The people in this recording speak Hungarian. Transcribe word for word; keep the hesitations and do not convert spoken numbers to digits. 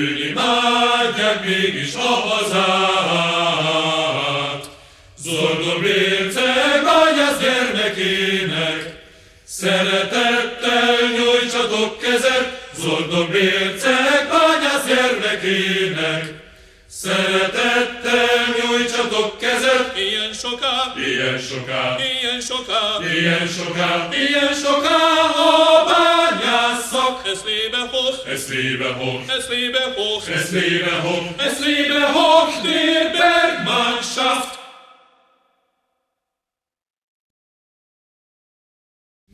imádják mégis a hazát. Zordon Bérce bányász gyermekének, szeretettel nyújtsatok kezet, Zordon Bérce bányász gyermekének. Szeretettel nyújtsatok kezet, ilyen soká, ilyen soká, ilyen soká, ilyen soká, ilyen soká a bányászak. es lebe hoch, Es lebe hoch, es lebe hoch, es lebe hoch, es lebe hoch, der Bergmannschaft.